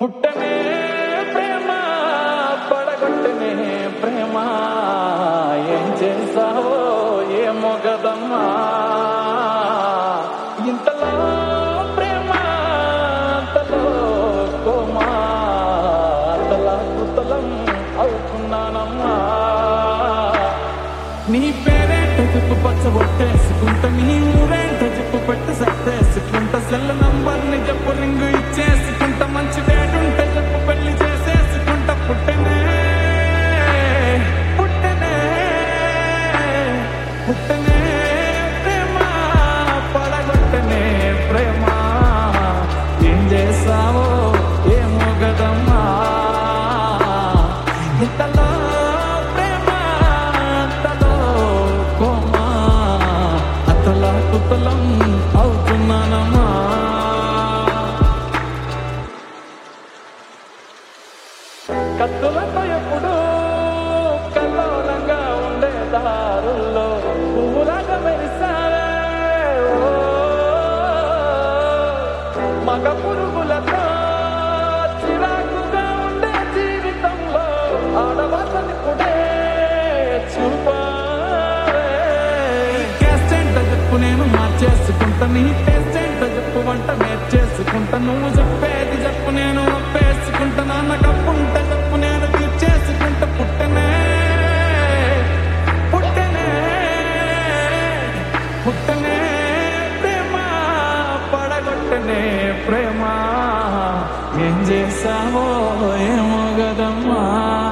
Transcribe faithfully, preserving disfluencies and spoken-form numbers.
పుట్టనే ప్రేమ పడగొట్టనే ప్రేమ ఏం చేసావో ఏమో గదమ్మా ఇంతలో ప్రేమ అంతలో కోమా అంతలా కుతలం అవుతున్నానమ్మా నీ పేరేంట చెప్పు పచ్చ ఒట్టేసుకుంటా నీ ఊరేంట చెప్పు పెట్టి సత్తేసుకుంటా సెల్ నంబర్ని చెప్పు రింగు ఇచ్చేసుకుంటా మంచి డేటుంటే చెప్పు పెళ్లి చేసేసుకుంటా పుట్టనే పుట్టనే పుట్టనే ప్రేమ పడగొట్టనే ప్రేమ ఏం చేసావో ఏమో గదమ్మా ఇంతలో కుతలం అవుతున్నానమ్మా కత్తులతో ఎప్పుడు కల్లోలంగా ఉండే దారుల్లో పువ్వులాగా మెరిసావే మగ పురుగులతో చిరాకుగా ఉండే జీవితంలో ఆడవాళ్ళని కూడా చూపా నేను మార్చేసుకుంటా నీ టేస్ట్ ఏంటో చెప్పు వంట నేర్చేసుకుంటా నువ్వు చెప్పేది చెప్పు నేను ఒప్పేసుకుంటా నాన్న కప్పుంటే చెప్పు నేను తీర్చేసుకుంటా పుట్టనే పుట్టనే పుట్టనే ప్రేమ పడగొట్టనే ప్రేమ ఏం చేసావో ఏమో గదమ్మా.